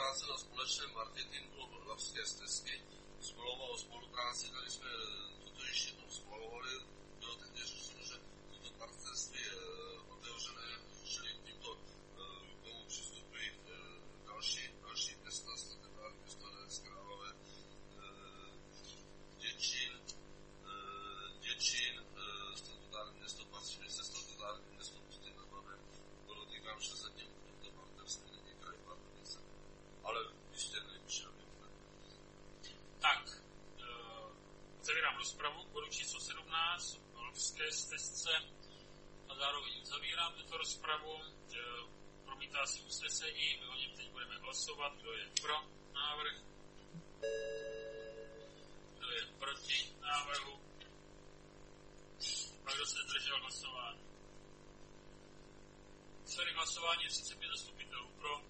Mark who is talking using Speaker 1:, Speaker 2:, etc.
Speaker 1: spolupráce na společném marketingu Labské stezky. Smlouva o spolupráci, tady jsme toto ještě jednou schvalovali. Bylo teď řečeno, že toto partnerství je otevřené, čili tímto k tomu přistupují další města, statutární město Hradec Králové, Děčín, statutární město Patřiny se statutární město Ústí nad Labem. Podotýkám, že zatím toto partnerství není kraj Pardubice, ale jistě nejvyšší objektivné.
Speaker 2: Tak, otevírám rozpravu k bodu číslo 17 o Labské stezce a zároveň uzavírám tuto rozpravu. Promítá si usnesení, my o něm teď budeme hlasovat. Kdo je pro návrh? Kdo je proti návrhu? A kdo se zdržel hlasování? Výsledek hlasování je 35 zastupitelů pro,